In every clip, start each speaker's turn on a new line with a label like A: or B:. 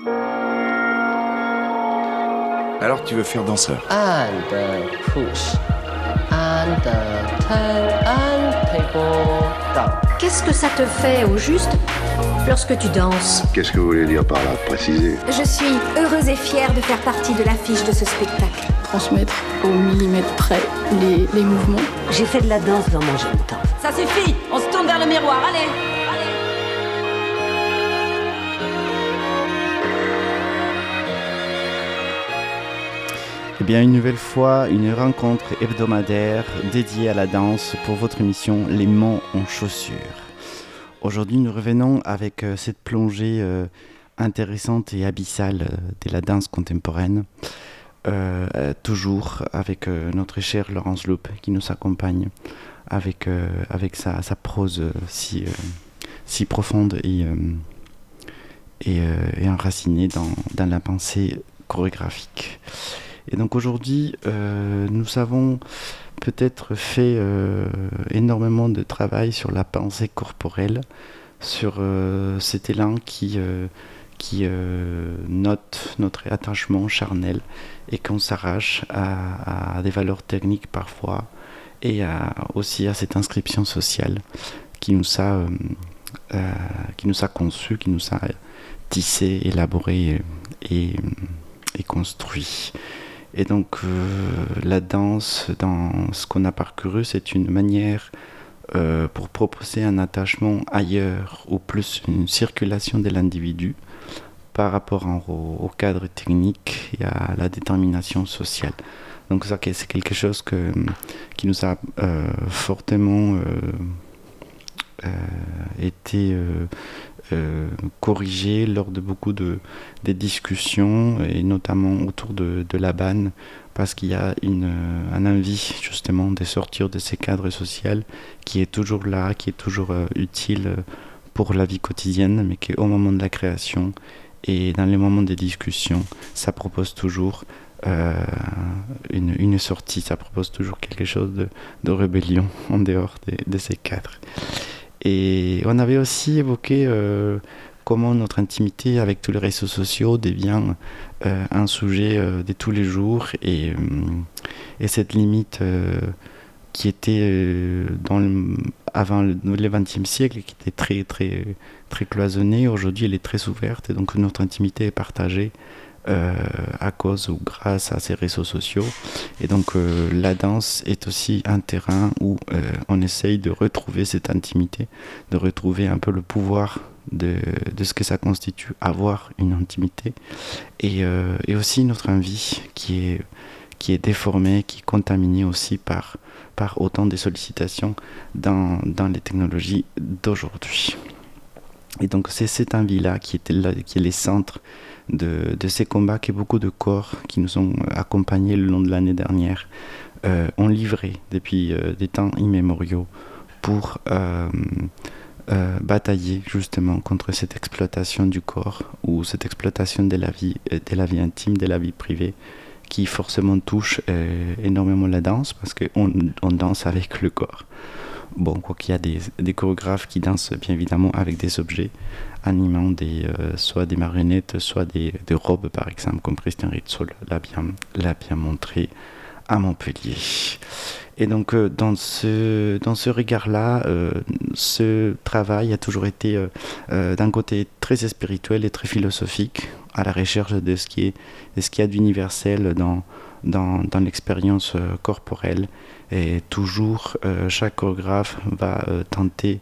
A: Alors tu veux faire danseur?
B: And push. And turn and people down.
C: Qu'est-ce que ça te fait au juste lorsque tu danses?
D: Qu'est-ce que vous voulez dire par là? Préciser.
C: Je suis heureuse et fière de faire partie de l'affiche de ce spectacle.
E: Transmettre au millimètre près les mouvements.
F: J'ai fait de la danse dans mon jeune temps.
G: Ça suffit, on se tourne vers le miroir, allez.
H: Eh bien, une nouvelle fois, une rencontre hebdomadaire dédiée à la danse pour votre émission Les Mots en chaussures. Aujourd'hui, nous revenons avec cette plongée intéressante et abyssale de la danse contemporaine, toujours avec notre cher Laurence Loup qui nous accompagne avec sa prose si profonde et enracinée dans la pensée chorégraphique. Et donc aujourd'hui, nous avons peut-être fait énormément de travail sur la pensée corporelle, sur cet élan qui note notre attachement charnel et qu'on s'arrache à des valeurs techniques parfois et aussi à cette inscription sociale qui nous a conçu, qui nous a tissé, élaboré et construit. Et donc la danse, dans ce qu'on a parcouru, c'est une manière pour proposer un attachement ailleurs, ou plus une circulation de l'individu par rapport au cadre technique et à la détermination sociale. Donc ça, c'est quelque chose qui nous a fortement été corrigé lors de beaucoup des discussions, et notamment autour de la banne, parce qu'il y a un envie justement de sortir de ces cadres sociaux qui est toujours là, qui est toujours utile pour la vie quotidienne, mais qui au moment de la création et dans les moments des discussions, ça propose toujours une sortie, ça propose toujours quelque chose de rébellion en dehors de ces cadres. Et on avait aussi évoqué comment notre intimité avec tous les réseaux sociaux devient un sujet de tous les jours, et cette limite qui était avant le XXe siècle, qui était très, très, très cloisonnée, aujourd'hui elle est très ouverte, et donc notre intimité est partagée à cause ou grâce à ces réseaux sociaux. Et donc la danse est aussi un terrain où on essaye de retrouver cette intimité, de retrouver un peu le pouvoir de ce que ça constitue avoir une intimité, et aussi notre envie qui est déformée, qui est contaminée aussi par autant de sollicitations dans les technologies d'aujourd'hui. Et donc c'est cette envie-là qui est les centres de ces combats que beaucoup de corps qui nous ont accompagnés le long de l'année dernière ont livré depuis des temps immémoriaux pour batailler justement contre cette exploitation du corps, ou cette exploitation de la vie intime, de la vie privée, qui forcément touche énormément la danse, parce qu'on danse avec le corps. Bon, quoi qu'il y a des chorégraphes qui dansent bien évidemment avec des objets animant soit des marionnettes, soit des robes, par exemple, comme Christian Ritzol l'a bien montré à Montpellier. Et donc dans ce regard-là, ce travail a toujours été d'un côté très spirituel et très philosophique, à la recherche de ce qui y a d'universel dans l'expérience corporelle. Et toujours, chaque chorégraphe va tenter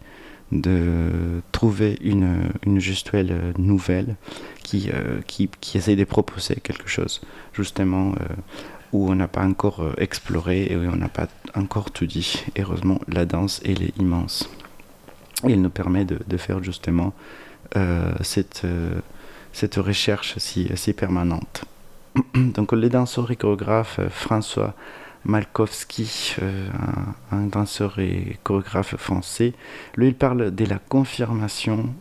H: de trouver une gestuelle nouvelle qui essaie de proposer quelque chose, justement, où on n'a pas encore exploré et où on n'a pas encore tout dit. Heureusement, la danse, elle est immense. Et elle nous permet de faire justement cette recherche si permanente. Donc les danseurs et chorégraphes, François Malkowski, un danseur et chorégraphe français, lui il parle de la confirmation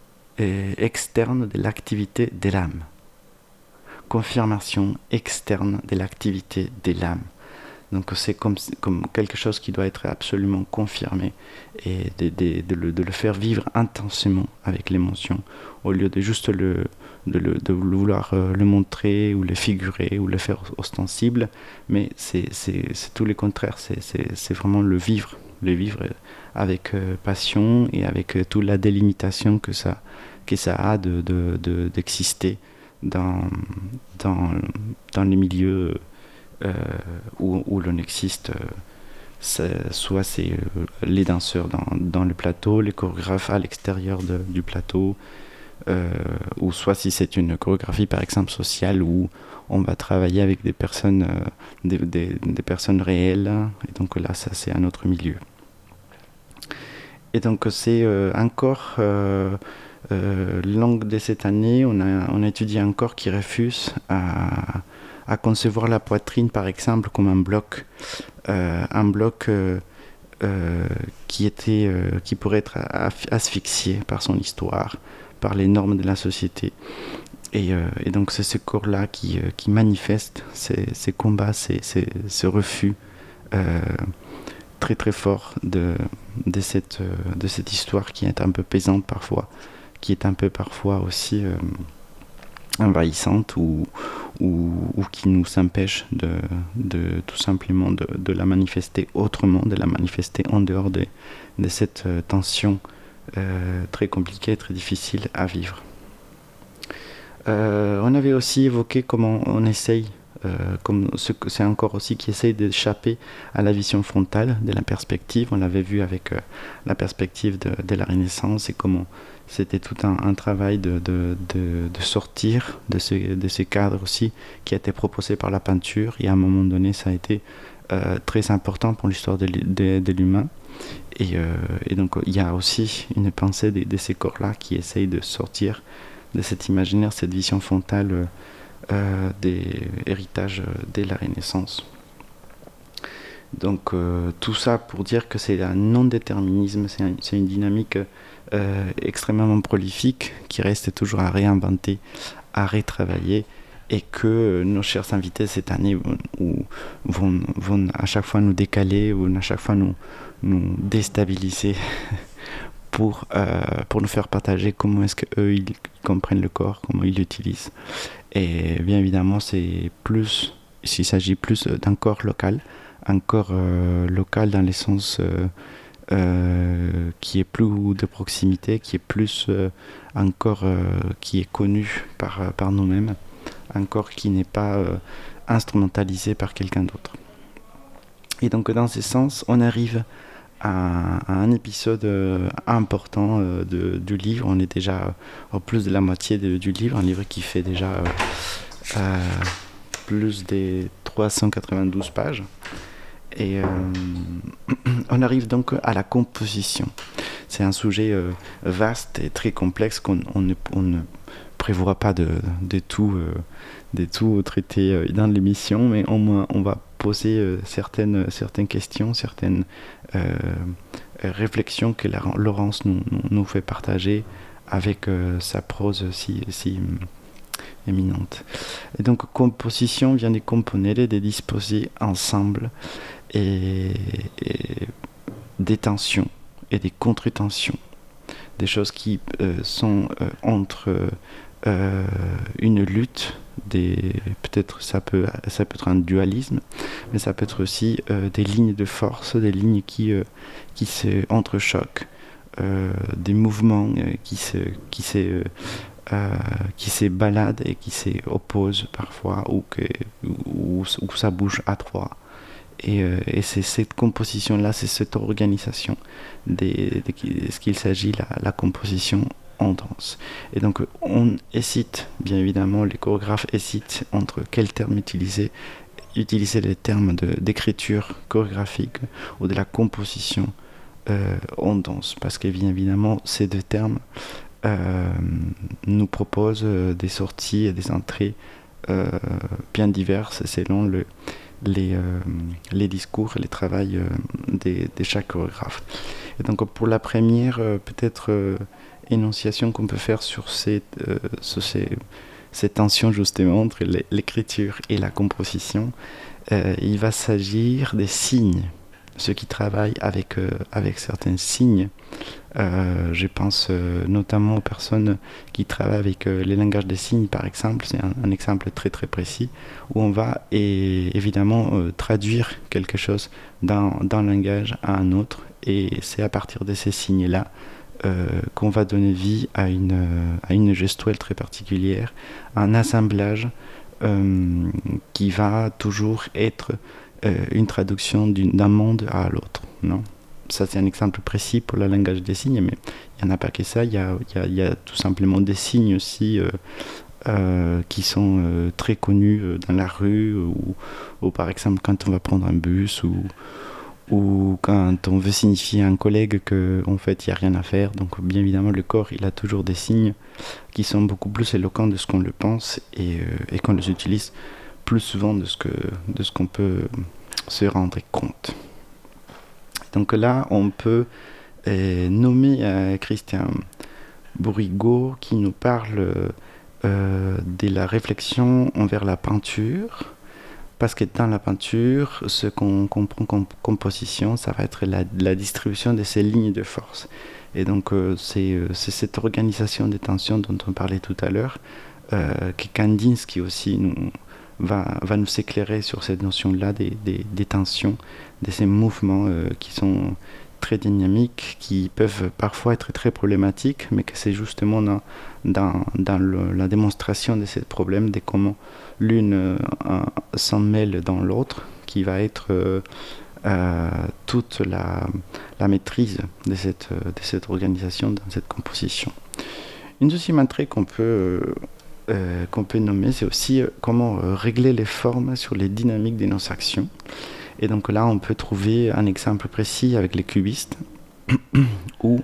H: externe de l'activité de l'âme. Confirmation externe de l'activité de l'âme. Donc c'est comme quelque chose qui doit être absolument confirmé et de le faire vivre intensément avec l'émotion, au lieu de juste de vouloir le montrer ou le figurer ou le faire ostensible, mais c'est tout le contraire, c'est vraiment le vivre avec passion et avec toute la délimitation que ça a d'exister dans les milieux où l'on existe, soit c'est les danseurs dans le plateau, les chorégraphes à l'extérieur du plateau, ou soit si c'est une chorégraphie par exemple sociale où on va travailler avec des personnes, des personnes réelles, et donc là ça c'est un autre milieu. Et donc c'est encore langue de cette année, on a étudié un corps qui refuse à concevoir la poitrine par exemple comme un bloc qui pourrait être asphyxié par son histoire, par les normes de la société. Et donc c'est ce corps-là qui manifeste ces combats, ce refus très très fort de cette histoire qui est un peu pesante parfois, qui est un peu parfois aussi envahissante ou qui nous empêche de tout simplement de la manifester autrement, de la manifester en dehors de cette tension très compliquée, très difficile à vivre. On avait aussi évoqué comment on essaye, c'est un corps aussi qui essaye d'échapper à la vision frontale de la perspective. On l'avait vu avec la perspective de la Renaissance et comment c'était tout un travail de sortir de ce cadre aussi qui a été proposé par la peinture, et à un moment donné ça a été très important pour l'histoire de l'humain. Et donc il y a aussi une pensée de ces corps-là qui essayent de sortir de cet imaginaire, cette vision frontale des héritages de la Renaissance. Donc tout ça pour dire que c'est un non-déterminisme, c'est une dynamique extrêmement prolifique qui reste toujours à réinventer, à retravailler, et que nos chers invités cette année vont à chaque fois nous décaler ou à chaque fois nous déstabiliser pour nous faire partager comment est-ce qu'eux ils comprennent le corps, comment ils l'utilisent. Et bien évidemment s'il s'agit plus d'un corps local, un corps local dans le sens qui est plus de proximité, qui est plus un corps qui est connu par nous-mêmes, un corps qui n'est pas instrumentalisé par quelqu'un d'autre. Et donc dans ce sens, on arrive à un épisode important du livre. On est déjà au plus de la moitié du livre, un livre qui fait déjà plus de 392 pages. Et on arrive donc à la composition. C'est un sujet vaste et très complexe qu'on ne prévoit pas de tout traiter dans l'émission, mais au moins on va poser certaines questions, certaines réflexions que Laurence nous fait partager avec sa prose si éminente. Et donc composition vient de componer, de disposer ensemble, et des tensions et des contre-tensions, des choses qui sont entre une lutte, peut-être ça peut être un dualisme, mais ça peut être aussi des lignes de force, des lignes qui se entrechoquent, des mouvements qui se baladent et qui s'opposent parfois, ou ça bouge à trois. Et c'est cette composition-là, c'est cette organisation de ce qu'il s'agit, la composition en danse. Et donc on hésite, bien évidemment, les chorégraphes hésitent entre quels termes utiliser les termes d'écriture chorégraphique ou de la composition en danse, parce que bien évidemment ces deux termes nous proposent des sorties et des entrées bien diverses selon les discours et les travails de chaque chorégraphe. Et donc pour la première peut-être énonciation qu'on peut faire sur ces cette tension justement entre l'écriture et la composition, il va s'agir des signes. Ceux qui travaillent avec certains signes, je pense notamment aux personnes qui travaillent avec les langages des signes, par exemple. C'est un exemple très très précis où on va évidemment traduire quelque chose d'un langage à un autre, et c'est à partir de ces signes-là qu'on va donner vie à une gestuelle très particulière, un assemblage qui va toujours être une traduction d'un monde à l'autre, non ? Ça, c'est un exemple précis pour le langage des signes, mais il n'y en a pas que ça. Il y a tout simplement des signes aussi qui sont très connus dans la rue, ou par exemple quand on va prendre un bus, ou quand on veut signifier à un collègue qu'en fait il n'y a rien à faire. Donc bien évidemment le corps il a toujours des signes qui sont beaucoup plus éloquents de ce qu'on le pense, et qu'on les utilise plus souvent de ce qu'on peut se rendre compte. Donc là on peut nommer Christian Bourrigaud qui nous parle de la réflexion envers la peinture. Parce que dans la peinture, ce qu'on comprend comme composition, ça va être la distribution de ces lignes de force. Et donc, c'est cette organisation des tensions dont on parlait tout à l'heure, que Kandinsky aussi va nous éclairer sur cette notion-là des tensions, de ces mouvements qui sont très dynamiques, qui peuvent parfois être très problématiques, mais que c'est justement dans la démonstration de ces problèmes, de comment l'une s'en mêle dans l'autre, qui va être toute la maîtrise de cette organisation dans cette composition. Une deuxième entrée qu'on peut nommer, c'est aussi comment régler les formes sur les dynamiques de nos actions. Et donc là, on peut trouver un exemple précis avec les cubistes, où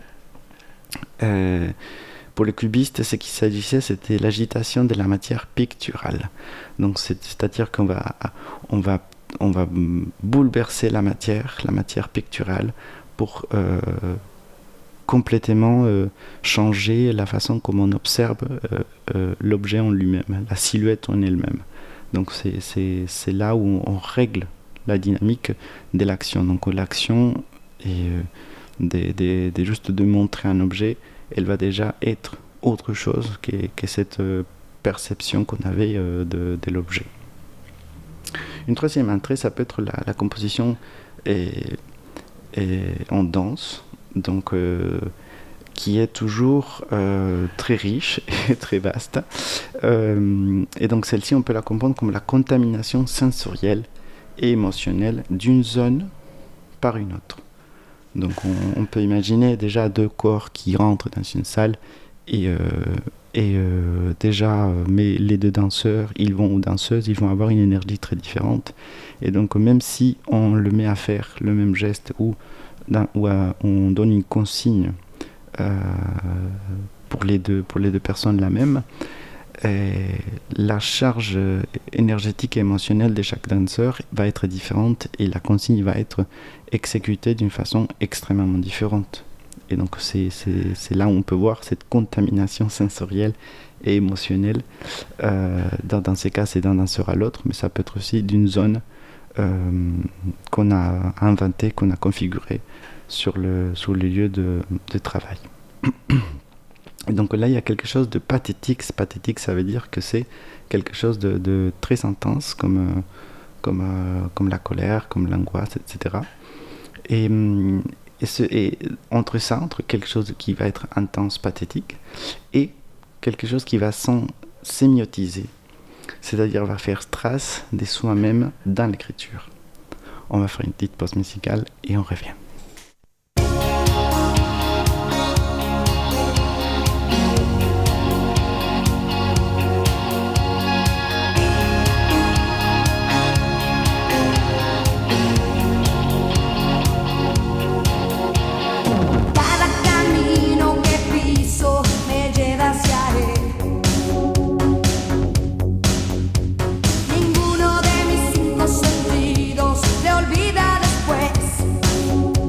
H: pour les cubistes, ce qu'il s'agissait, c'était l'agitation de la matière picturale. Donc c'est-à-dire qu'on va bouleverser la matière picturale pour complètement changer la façon comme on observe l'objet en lui-même, la silhouette en elle-même. Donc c'est là où on règle la dynamique de l'action. Donc l'action est juste de montrer un objet, elle va déjà être autre chose que cette perception qu'on avait de l'objet. Une troisième entrée, ça peut être la composition en danse, donc qui est toujours très riche et très vaste. Et donc celle-ci, on peut la comprendre comme la contamination sensorielle et émotionnelle d'une zone par une autre. Donc on peut imaginer déjà deux corps qui rentrent dans une salle et déjà mais les deux danseurs ou danseuses ils vont avoir une énergie très différente, et donc même si on le met à faire le même geste ou on donne une consigne pour les deux personnes la même, la charge énergétique et émotionnelle de chaque danseur va être différente et la consigne va être exécutée d'une façon extrêmement différente. Et donc c'est là où on peut voir cette contamination sensorielle et émotionnelle. Dans ces cas, c'est d'un danseur à l'autre, mais ça peut être aussi d'une zone qu'on a inventée, qu'on a configurée sur le lieu de travail. Et donc là, il y a quelque chose de pathétique. Pathétique, ça veut dire que c'est quelque chose de très intense, comme la colère, comme l'angoisse, etc. Et entre quelque chose qui va être intense, pathétique, et quelque chose qui va sémiotiser, c'est-à-dire va faire trace de soi-même dans l'écriture. On va faire une petite pause musicale et on revient.
A: Ninguno de mis cinco sentidos le olvida después.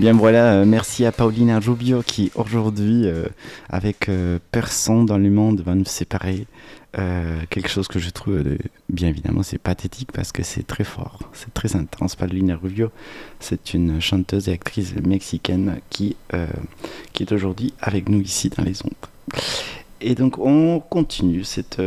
H: bien voilà, merci à Paulina Rubio qui aujourd'hui, avec Personne dans le monde, va nous séparer. Quelque chose que je trouve, bien évidemment, c'est pathétique parce que c'est très fort, c'est très intense. Paulina Rubio, c'est une chanteuse et actrice mexicaine qui est aujourd'hui avec nous ici dans les ondes. Et donc on continue cette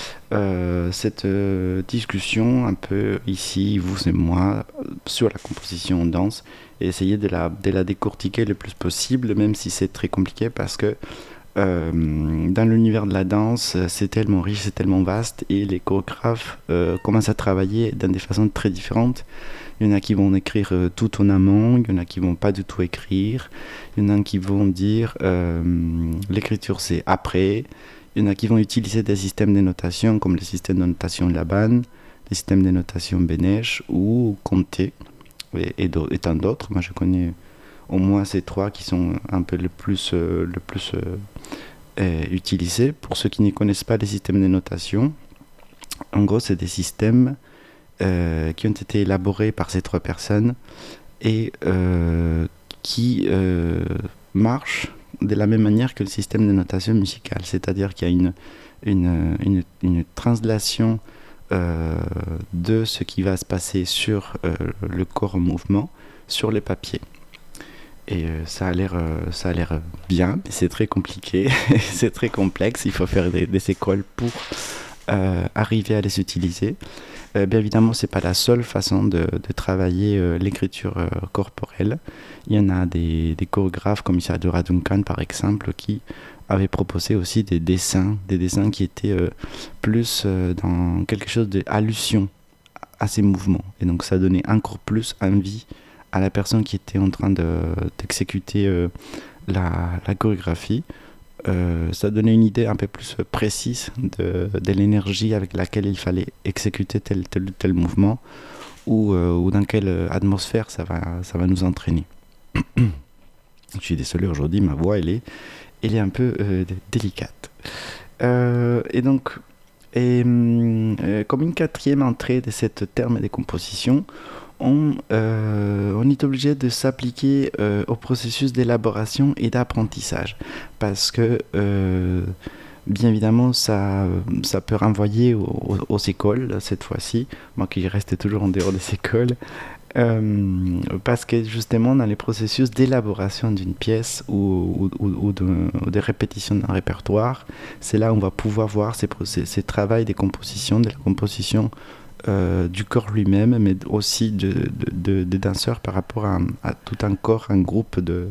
H: discussion un peu ici, vous et moi, sur la composition en danse et essayer de la décortiquer le plus possible, même si c'est très compliqué parce que dans l'univers de la danse, c'est tellement riche, c'est tellement vaste et les chorégraphes commencent à travailler dans des façons très différentes. Il y en a qui vont écrire tout en amont, il y en a qui vont pas du tout écrire, il y en a qui vont dire l'écriture c'est après, il y en a qui vont utiliser des systèmes de notation comme le système de notation Laban, les systèmes de notation Benesch ou Comté et tant d'autres. Moi je connais au moins ces trois qui sont un peu le plus utilisés. Pour ceux qui ne connaissent pas les systèmes de notation, en gros c'est des systèmes qui ont été élaborés par ces trois personnes et qui marchent de la même manière que le système de notation musicale, c'est-à-dire qu'il y a une translation de ce qui va se passer sur le corps en mouvement sur les papiers. Et ça a l'air bien, mais c'est très compliqué, c'est très complexe, il faut faire des écoles pour arriver à les utiliser. Bien évidemment, ce n'est pas la seule façon de travailler l'écriture corporelle. Il y en a des chorégraphes comme Isadora Duncan, par exemple, qui avaient proposé aussi des dessins qui étaient plus dans quelque chose d'allusion à ces mouvements. Et donc ça donnait encore plus envie à la personne qui était en train d'exécuter la chorégraphie. Ça donnait une idée un peu plus précise de l'énergie avec laquelle il fallait exécuter tel mouvement ou dans quelle atmosphère ça va nous entraîner. Je suis désolé, aujourd'hui ma voix elle est un peu délicate. Et donc comme une quatrième entrée de cette terme de composition, on est obligé de s'appliquer au processus d'élaboration et d'apprentissage parce que bien évidemment ça peut renvoyer aux écoles cette fois-ci, moi qui reste toujours en dehors des écoles, parce que justement dans les processus d'élaboration d'une pièce ou de répétition d'un répertoire, c'est là où on va pouvoir voir ces travails des compositions, de la composition du corps lui-même, mais aussi des danseurs par rapport à tout un corps, un groupe de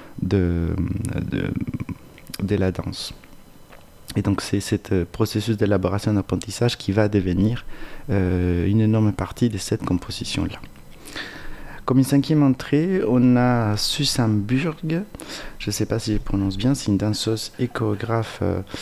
H: la danse. Et donc c'est ce processus d'élaboration d'apprentissage qui va devenir une énorme partie de cette composition-là. Comme une cinquième entrée, on a Susan Burg, je ne sais pas si je prononce bien, c'est une danseuse et chorégraphe.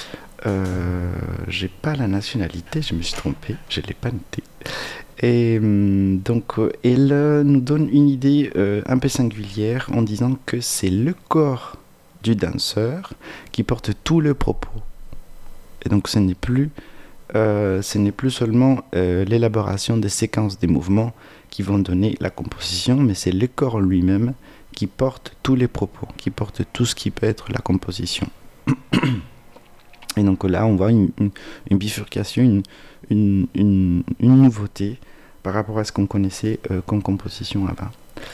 H: J'ai pas la nationalité, je me suis trompé, je l'ai pas noté. Et donc elle nous donne une idée un peu singulière en disant que c'est le corps du danseur qui porte tout le propos. Et donc ce n'est plus seulement l'élaboration des séquences des mouvements qui vont donner la composition, mais c'est le corps lui-même qui porte tous les propos, qui porte tout ce qui peut être la composition. Et donc là, on voit une bifurcation, une nouveauté par rapport à ce qu'on connaissait comme composition avant.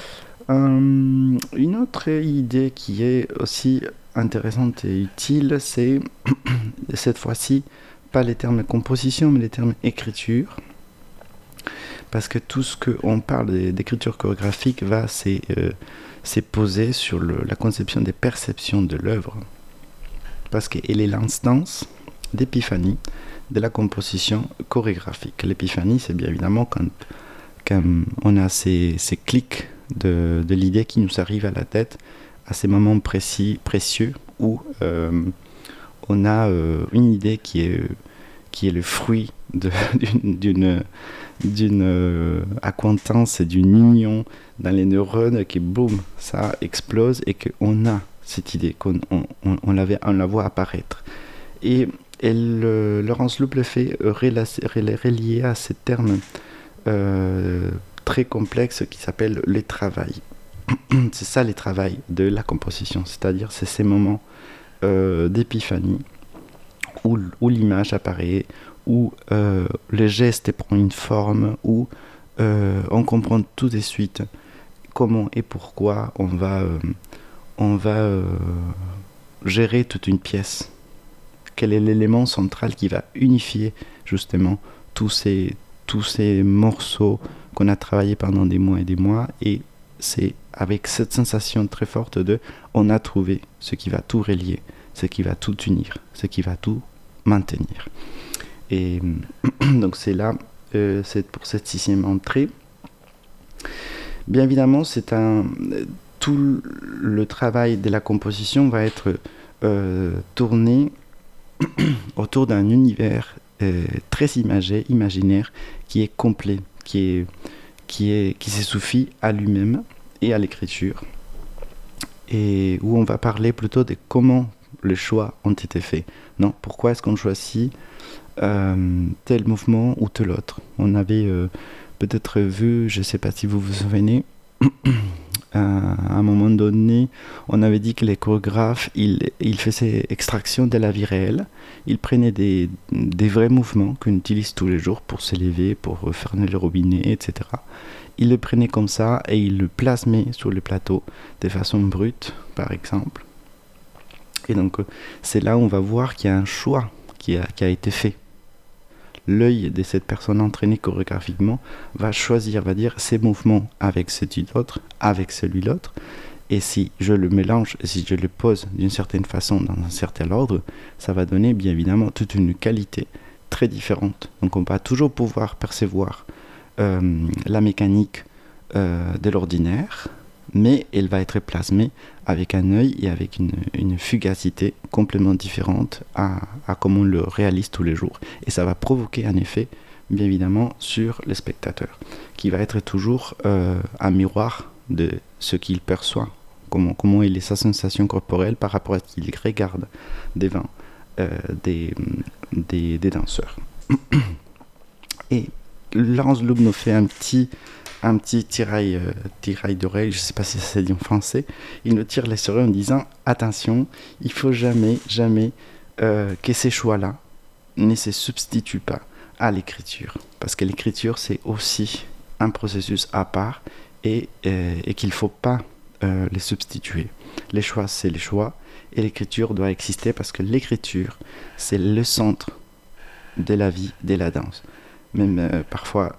H: Une autre idée qui est aussi intéressante et utile, c'est cette fois-ci pas les termes composition, mais les termes écriture. Parce que tout ce qu'on parle d'écriture chorégraphique va s'est posé sur la conception des perceptions de l'œuvre. Parce qu'elle est l'instance d'épiphanie de la composition chorégraphique. L'épiphanie, c'est bien évidemment quand on a ces clics de l'idée qui nous arrive à la tête à ces moments précieux où on a une idée qui est le fruit d'une acquaintance et d'une union dans les neurones, qui boum, ça explose et qu'on a cette idée, qu'on la voit apparaître. Et Laurence Loup le fait relier à ce terme très complexe qui s'appelle le travail. C'est ça les travails de la composition, c'est-à-dire c'est ces moments d'épiphanie où l'image apparaît, où le geste prend une forme, où on comprend tout de suite comment et pourquoi on va gérer toute une pièce. Quel est l'élément central qui va unifier justement tous ces morceaux qu'on a travaillés pendant des mois et des mois, et c'est avec cette sensation très forte de on a trouvé ce qui va tout relier, ce qui va tout unir, ce qui va tout maintenir. Et donc c'est là, c'est pour cette 6e entrée. Bien évidemment, tout le travail de la composition va être tourné autour d'un univers très imagé, imaginaire, qui est complet, qui se suffit à lui-même et à l'écriture, et où on va parler plutôt de comment les choix ont été faits. Non, pourquoi est-ce qu'on choisit tel mouvement ou tel autre. On avait peut-être vu, je ne sais pas si vous vous souvenez, à un moment donné, on avait dit que les chorégraphes, ils faisaient extraction de la vie réelle. Ils prenaient des vrais mouvements qu'on utilise tous les jours pour se lever, pour fermer le robinet, etc. Ils le prenaient comme ça et ils le plasmaient sur le plateau de façon brute, par exemple. Et donc, c'est là où on va voir qu'il y a un choix qui a été fait. L'œil de cette personne entraînée chorégraphiquement va choisir, va dire ces mouvements avec celui-l'autre, avec celui-l'autre, et si je le mélange, si je le pose d'une certaine façon dans un certain ordre, ça va donner bien évidemment toute une qualité très différente. Donc on va toujours pouvoir percevoir la mécanique de l'ordinaire, mais elle va être plasmée avec un œil et avec une fugacité complètement différente à comme on le réalise tous les jours. Et ça va provoquer un effet, bien évidemment, sur le spectateur, qui va être toujours un miroir de ce qu'il perçoit, comment il est sa sensation corporelle par rapport à ce qu'il regarde devant des danseurs. Et Laurence Loub nous fait un petit tirail d'oreille, je ne sais pas si ça se dit en français. Il nous tire les oreilles en disant « Attention, il ne faut jamais que ces choix-là ne se substituent pas à l'écriture. » Parce que l'écriture, c'est aussi un processus à part et qu'il ne faut pas les substituer. Les choix, c'est les choix et l'écriture doit exister parce que l'écriture, c'est le centre de la vie de la danse. Même parfois...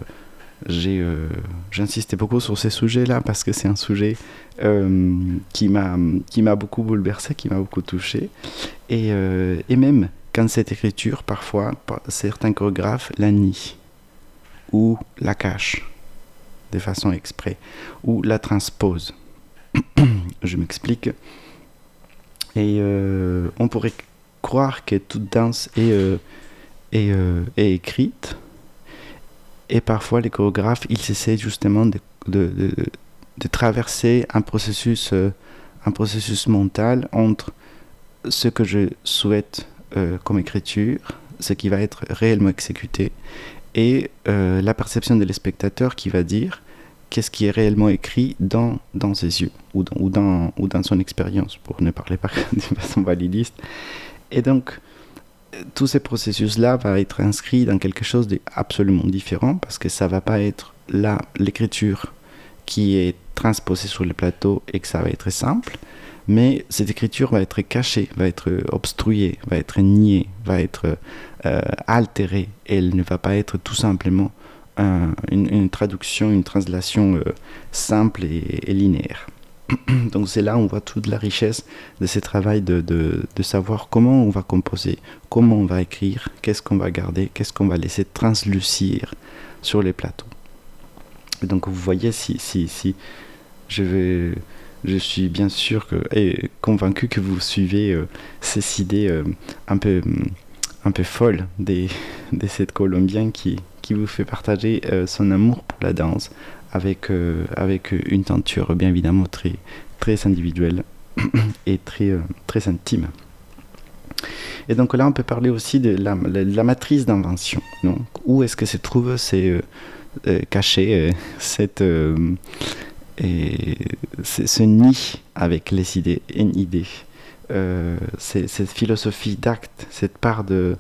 H: j'insistais beaucoup sur ces sujets-là parce que c'est un sujet qui m'a beaucoup bouleversé, qui m'a beaucoup touché. Et même quand cette écriture, parfois, certains chorégraphes la nient ou la cachent de façon exprès ou la transposent. Je m'explique. Et on pourrait croire que toute danse est écrite. Et parfois, les chorégraphes, ils essaient justement de traverser un processus mental entre ce que je souhaite comme écriture, ce qui va être réellement exécuté, et la perception de spectateur qui va dire qu'est-ce qui est réellement écrit dans ses yeux ou dans son expérience, pour ne parler pas de façon validiste. Et donc, tous ces processus-là vont être inscrits dans quelque chose d'absolument différent parce que ça ne va pas être l'écriture qui est transposée sur le plateau et que ça va être simple, mais cette écriture va être cachée, va être obstruée, va être niée, va être altérée. Elle ne va pas être tout simplement une traduction, une translation simple et linéaire. Donc c'est là où on voit toute la richesse de ce travail de savoir comment on va composer, comment on va écrire, qu'est-ce qu'on va garder, qu'est-ce qu'on va laisser translucir sur les plateaux. Et donc vous voyez, si je suis bien sûr et convaincu que vous suivez ces idées un peu folles de cette Colombienne qui vous fait partager son amour pour la danse, avec une tenture bien évidemment très, très individuelle et très, très intime. Et donc là, on peut parler aussi de la matrice d'invention. Donc, où est-ce que se trouve caché cette et se nie avec les idées, une idée. Cette philosophie d'acte, cette part de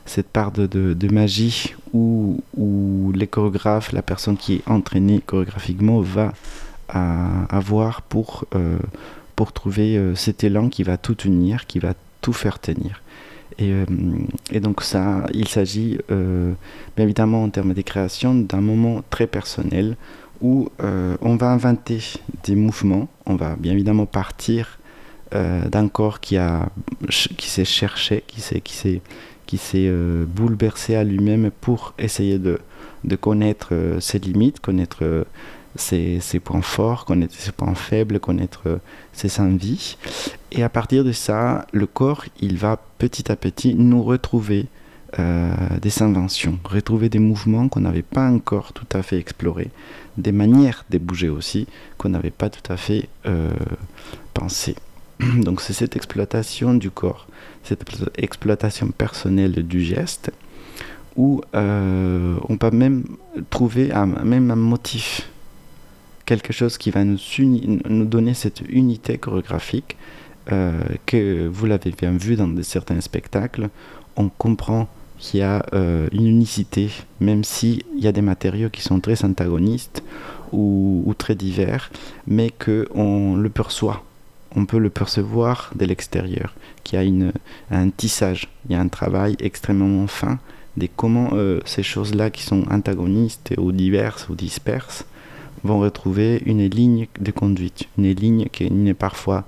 H: magie où les chorégraphes, la personne qui est entraînée chorégraphiquement va avoir pour trouver cet élan qui va tout unir, qui va tout faire tenir. Et donc ça, il s'agit bien évidemment en termes de création d'un moment très personnel où on va inventer des mouvements, on va bien évidemment partir d'un corps qui s'est cherché, qui s'est bouleversé à lui-même pour essayer de connaître ses limites, connaître ses points forts, connaître ses points faibles, connaître ses envies. Et à partir de ça, le corps, il va petit à petit nous retrouver des inventions, retrouver des mouvements qu'on n'avait pas encore tout à fait explorés, des manières de bouger aussi qu'on n'avait pas tout à fait pensées. Donc c'est cette exploitation du corps, cette exploitation personnelle du geste, où on peut même trouver un motif, quelque chose qui va nous donner cette unité chorégraphique que vous l'avez bien vu dans certains spectacles. On comprend qu'il y a une unicité, même s'il y a des matériaux qui sont très antagonistes ou très divers, mais qu'on le perçoit. On peut le percevoir de l'extérieur, qu'il y a un tissage, il y a un travail extrêmement fin de comment ces choses-là qui sont antagonistes ou diverses ou disperses vont retrouver une ligne de conduite, une ligne qui est parfois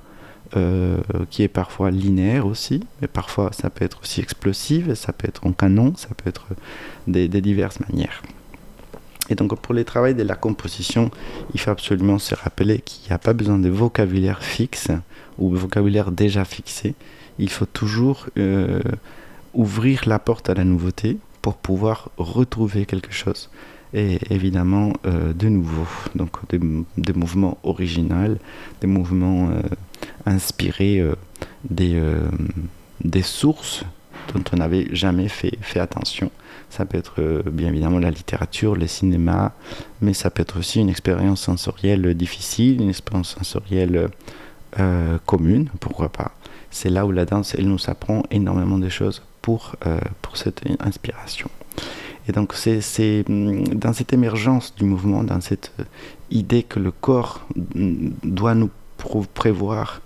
H: linéaire aussi, mais parfois ça peut être aussi explosive, ça peut être en canon, ça peut être de diverses manières. Et donc pour le travail de la composition, il faut absolument se rappeler qu'il n'y a pas besoin de vocabulaire fixe ou vocabulaire déjà fixé. Il faut toujours ouvrir la porte à la nouveauté pour pouvoir retrouver quelque chose. Et évidemment de nouveau, donc des mouvements originaux, des mouvements inspirés des sources dont on n'avait jamais fait attention. Ça peut être bien évidemment la littérature, le cinéma, mais ça peut être aussi une expérience sensorielle difficile, une expérience sensorielle commune, pourquoi pas. C'est là où la danse, elle nous apprend énormément de choses pour cette inspiration. Et donc c'est dans cette émergence du mouvement, dans cette idée que le corps doit nous pourvoir,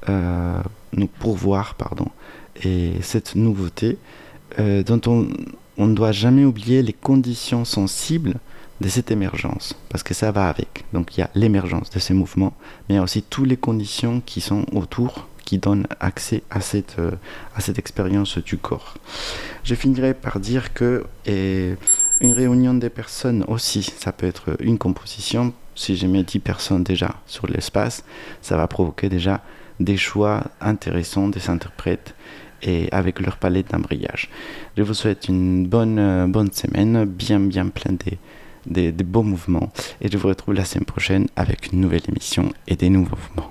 H: et cette nouveauté dont on ne doit jamais oublier les conditions sensibles de cette émergence, parce que ça va avec. Donc il y a l'émergence de ces mouvements, mais il y a aussi toutes les conditions qui sont autour, qui donnent accès à cette expérience du corps. Je finirai par dire que une réunion des personnes aussi, ça peut être une composition. Si j'ai mis 10 personnes déjà sur l'espace, ça va provoquer déjà des choix intéressants des interprètes et avec leur palette d'embrayage. Je vous souhaite une bonne semaine, bien plein de beaux mouvements, et je vous retrouve la semaine prochaine avec une nouvelle émission et des nouveaux mouvements.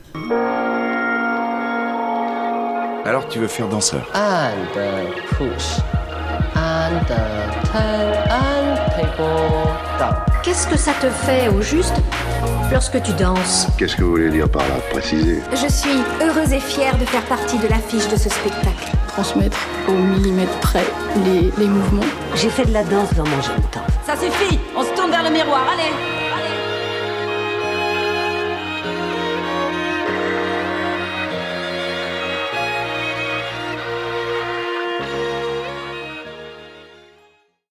A: Alors tu veux faire danseur?
B: And push. And turn and people down.
C: Qu'est-ce que ça te fait au juste lorsque tu danses?
D: Qu'est-ce que vous voulez dire par là? Préciser.
C: Je suis heureuse et fière de faire partie de l'affiche de ce spectacle.
E: Transmettre au millimètre près les mouvements.
F: J'ai fait de la danse dans mon jeune temps.
G: Ça suffit, on se tourne vers le miroir, allez.